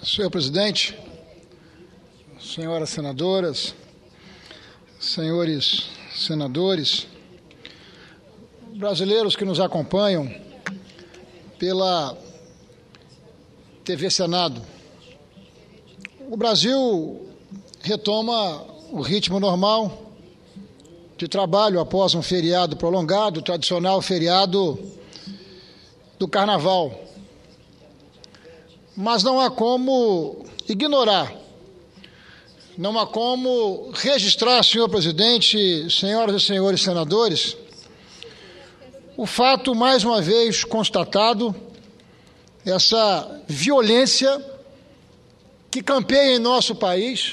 Senhor presidente, senhoras senadoras, senhores senadores, brasileiros que nos acompanham pela TV Senado, o Brasil retoma o ritmo normal de trabalho após um feriado prolongado, o tradicional feriado do Carnaval. Mas não há como ignorar, não há como registrar, senhor presidente, senhoras e senhores senadores, o fato mais uma vez constatado, essa violência que campeia em nosso país,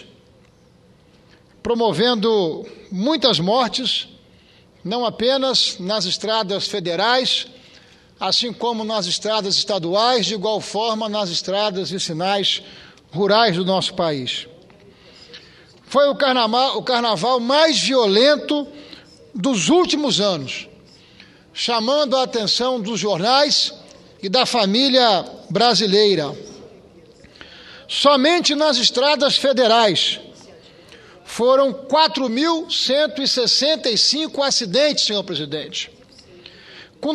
promovendo muitas mortes, não apenas nas estradas federais, assim como nas estradas estaduais, de igual forma nas estradas vicinais rurais do nosso país. Foi o carnaval mais violento dos últimos anos, chamando a atenção dos jornais e da família brasileira. Somente nas estradas federais foram 4.165 acidentes, senhor presidente, com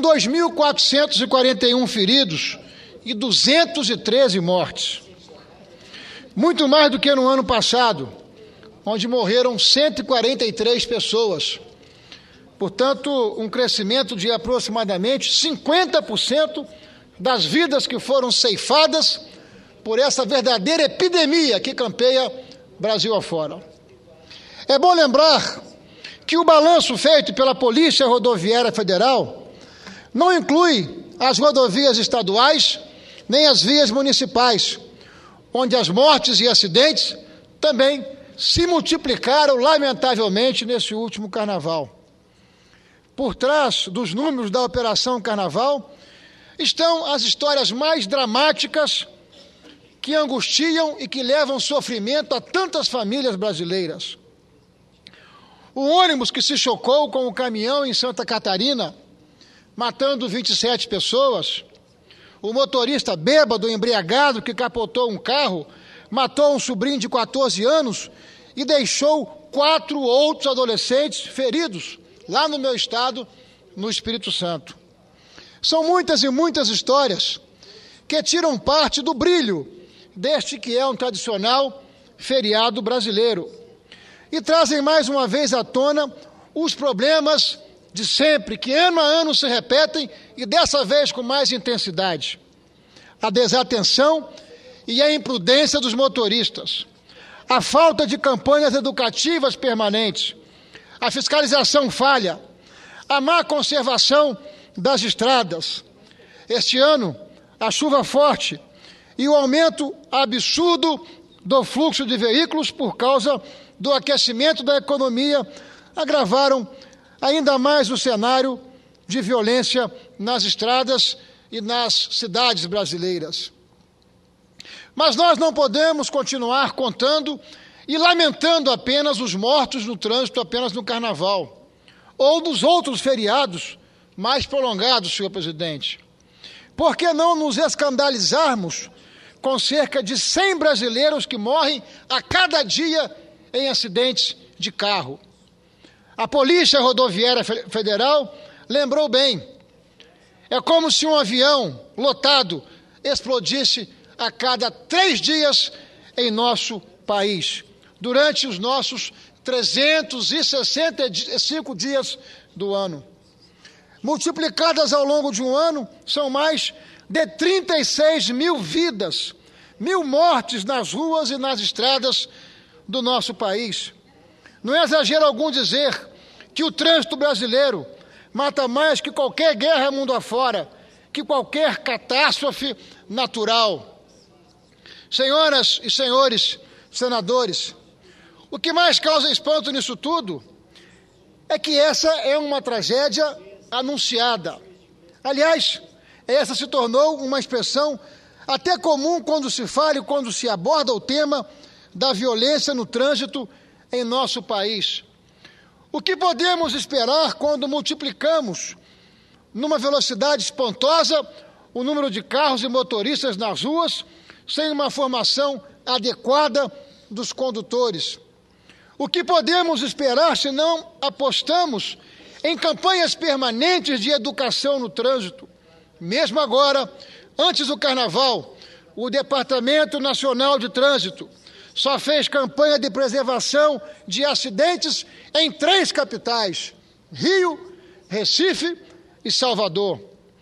2.441 feridos e 213 mortes. Muito mais do que no ano passado, onde morreram 143 pessoas. Portanto, um crescimento de aproximadamente 50% das vidas que foram ceifadas por essa verdadeira epidemia que campeia Brasil afora. É bom lembrar que o balanço feito pela Polícia Rodoviária Federal não inclui as rodovias estaduais nem as vias municipais, onde as mortes e acidentes também se multiplicaram lamentavelmente nesse último carnaval. Por trás dos números da Operação Carnaval estão as histórias mais dramáticas que angustiam e que levam sofrimento a tantas famílias brasileiras. O ônibus que se chocou com o caminhão em Santa Catarina, matando 27 pessoas, o motorista bêbado, embriagado, que capotou um carro, matou um sobrinho de 14 anos e deixou 4 outros adolescentes feridos, lá no meu estado, no Espírito Santo. São muitas e muitas histórias que tiram parte do brilho deste que é um tradicional feriado brasileiro e trazem mais uma vez à tona os problemas de sempre, que ano a ano se repetem e dessa vez com mais intensidade. A desatenção e a imprudência dos motoristas, a falta de campanhas educativas permanentes, a fiscalização falha, a má conservação das estradas. Este ano, a chuva forte e o aumento absurdo do fluxo de veículos por causa do aquecimento da economia agravaram ainda mais o cenário de violência nas estradas e nas cidades brasileiras. Mas nós não podemos continuar contando e lamentando apenas os mortos no trânsito apenas no Carnaval, ou nos outros feriados mais prolongados, senhor presidente. Por que não nos escandalizarmos com cerca de 100 brasileiros que morrem a cada dia em acidentes de carro? A Polícia Rodoviária Federal lembrou bem. É como se um avião lotado explodisse a cada 3 dias em nosso país, durante os nossos 365 dias do ano. Multiplicadas ao longo de um ano, são mais de 36 mil vidas, 1.000 mortes nas ruas e nas estradas do nosso país. Não é exagero algum dizer que o trânsito brasileiro mata mais que qualquer guerra mundo afora, que qualquer catástrofe natural. Senhoras e senhores senadores, o que mais causa espanto nisso tudo é que essa é uma tragédia anunciada. Aliás, essa se tornou uma expressão até comum quando se fala e quando se aborda o tema da violência no trânsito em nosso país. O que podemos esperar quando multiplicamos, numa velocidade espantosa, o número de carros e motoristas nas ruas, sem uma formação adequada dos condutores. O que podemos esperar se não apostamos em campanhas permanentes de educação no trânsito? Mesmo agora, antes do Carnaval, o Departamento Nacional de Trânsito só fez campanha de preservação de acidentes em 3 capitais: Rio, Recife e Salvador.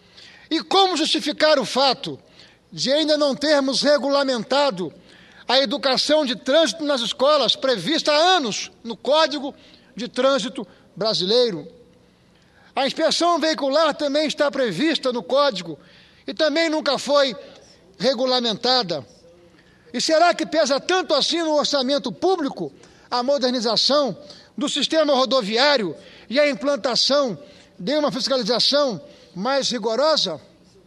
E como justificar o fato de ainda não termos regulamentado a educação de trânsito nas escolas, prevista há anos no Código de Trânsito Brasileiro? A inspeção veicular também está prevista no Código e também nunca foi regulamentada. E será que pesa tanto assim no orçamento público a modernização do sistema rodoviário e a implantação de uma fiscalização mais rigorosa?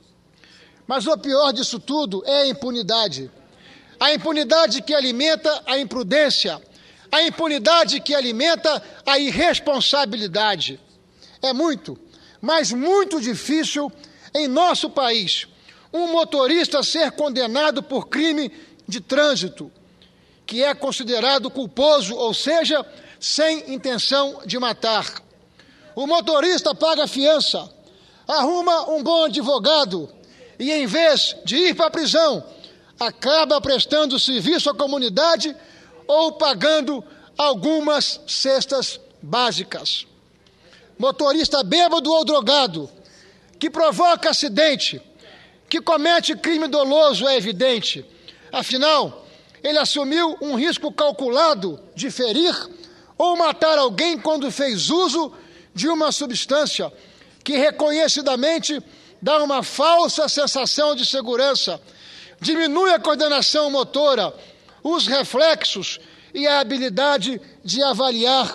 Mas o pior disso tudo é a impunidade. A impunidade que alimenta a imprudência, a impunidade que alimenta a irresponsabilidade. É muito, mas muito difícil em nosso país um motorista ser condenado por crime de trânsito, que é considerado culposo, ou seja, sem intenção de matar. O motorista paga fiança, arruma um bom advogado e, em vez de ir para a prisão, acaba prestando serviço à comunidade ou pagando algumas cestas básicas. Motorista bêbado ou drogado, que provoca acidente, que comete crime doloso, é evidente. Afinal, ele assumiu um risco calculado de ferir ou matar alguém quando fez uso de uma substância que reconhecidamente dá uma falsa sensação de segurança, diminui a coordenação motora, os reflexos e a habilidade de avaliar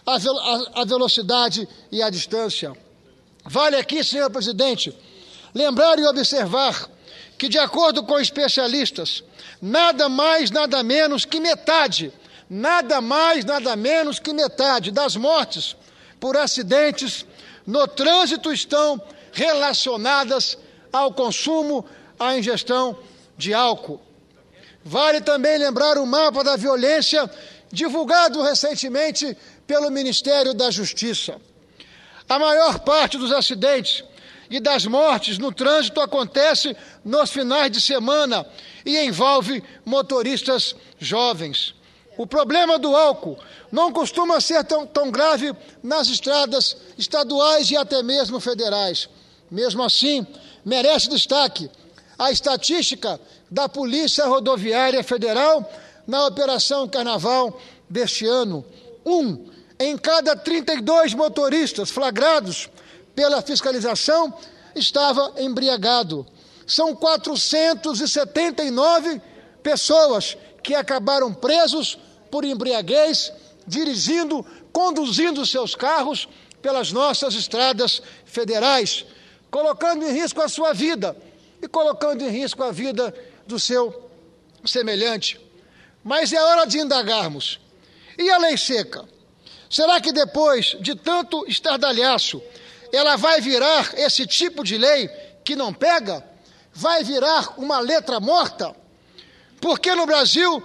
a velocidade e a distância. Vale aqui, senhor presidente, lembrar e observar que, de acordo com especialistas, nada mais, nada menos que metade das mortes por acidentes no trânsito estão relacionadas ao consumo, à ingestão de álcool. Vale também lembrar o mapa da violência divulgado recentemente pelo Ministério da Justiça. A maior parte dos acidentes e das mortes no trânsito acontece nos finais de semana e envolve motoristas jovens. O problema do álcool não costuma ser tão grave nas estradas estaduais e até mesmo federais. Mesmo assim, merece destaque a estatística da Polícia Rodoviária Federal na Operação Carnaval deste ano. 1 em cada 32 motoristas flagrados pela fiscalização estava embriagado. São 479 pessoas que acabaram presos por embriaguez, conduzindo seus carros pelas nossas estradas federais, colocando em risco a sua vida e colocando em risco a vida do seu semelhante. Mas é hora de indagarmos. E a lei seca? Será que depois de tanto estardalhaço, ela vai virar esse tipo de lei que não pega? Vai virar uma letra morta? Porque no Brasil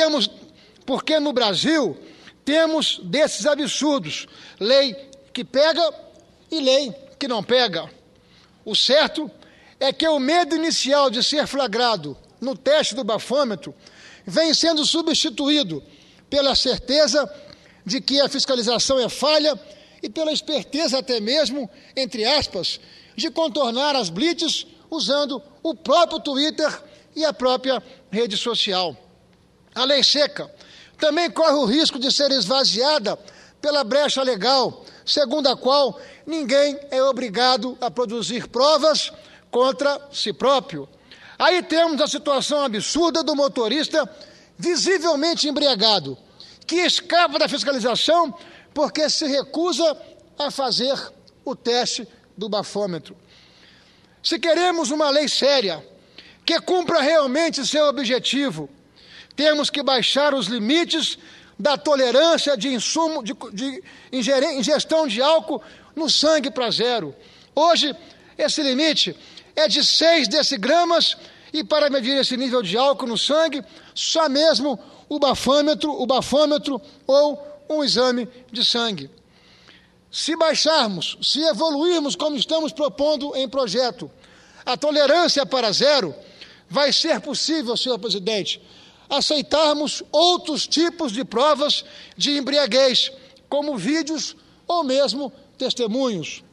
temos desses absurdos, lei que pega e lei que não pega. O certo é que o medo inicial de ser flagrado no teste do bafômetro vem sendo substituído pela certeza de que a fiscalização é falha e pela esperteza até mesmo, entre aspas, de contornar as blitz usando o próprio Twitter e a própria rede social. A lei seca também corre o risco de ser esvaziada pela brecha legal, segundo a qual ninguém é obrigado a produzir provas contra si próprio. Aí temos a situação absurda do motorista visivelmente embriagado, que escapa da fiscalização porque se recusa a fazer o teste do bafômetro. Se queremos uma lei séria, que cumpra realmente seu objetivo, temos que baixar os limites da tolerância de ingestão de álcool no sangue para 0. Hoje, esse limite é de 6 decigramas E para medir esse nível de álcool no sangue, só mesmo o bafômetro ou um exame de sangue. Se baixarmos, se evoluirmos como estamos propondo em projeto, a tolerância para zero, vai ser possível, senhor presidente, aceitarmos outros tipos de provas de embriaguez, como vídeos ou mesmo testemunhos.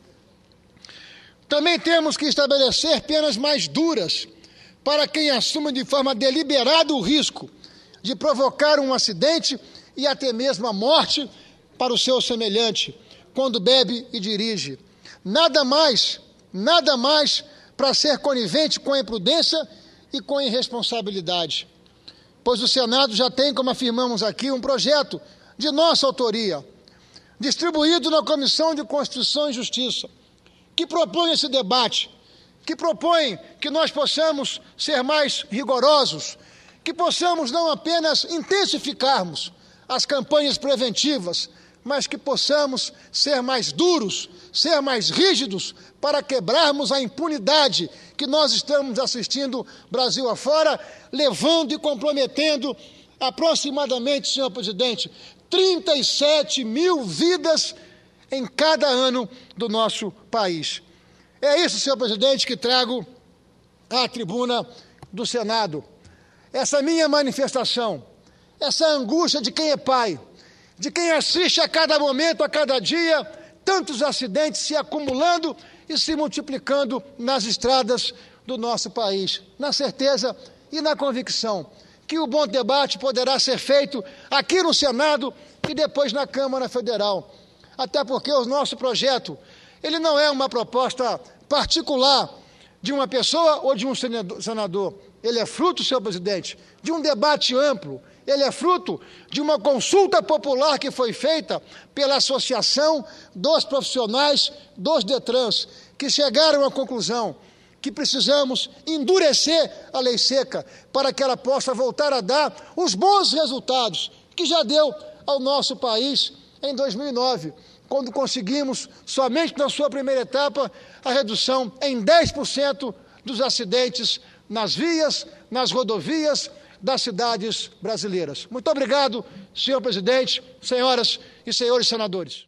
Também temos que estabelecer penas mais duras para quem assume de forma deliberada o risco de provocar um acidente e até mesmo a morte para o seu semelhante, quando bebe e dirige. Nada mais para ser conivente com a imprudência e com a irresponsabilidade. Pois o Senado já tem, como afirmamos aqui, um projeto de nossa autoria, distribuído na Comissão de Constituição e Justiça, que propõe esse debate, que propõe que nós possamos ser mais rigorosos, que possamos não apenas intensificarmos as campanhas preventivas, mas que possamos ser mais duros, ser mais rígidos para quebrarmos a impunidade que nós estamos assistindo Brasil afora, levando e comprometendo aproximadamente, senhor presidente, 37 mil vidas em cada ano do nosso país. É isso, senhor presidente, que trago à tribuna do Senado. Essa minha manifestação, essa angústia de quem é pai, de quem assiste a cada momento, a cada dia, tantos acidentes se acumulando e se multiplicando nas estradas do nosso país, na certeza e na convicção que o bom debate poderá ser feito aqui no Senado e depois na Câmara Federal. Até porque o nosso projeto, ele não é uma proposta particular de uma pessoa ou de um senador. Ele é fruto, senhor presidente, de um debate amplo. Ele é fruto de uma consulta popular que foi feita pela Associação dos Profissionais dos Detrans, que chegaram à conclusão que precisamos endurecer a lei seca para que ela possa voltar a dar os bons resultados que já deu ao nosso país em 2009, quando conseguimos, somente na sua primeira etapa, a redução em 10% dos acidentes nas vias, nas rodovias das cidades brasileiras. Muito obrigado, senhor presidente, senhoras e senhores senadores.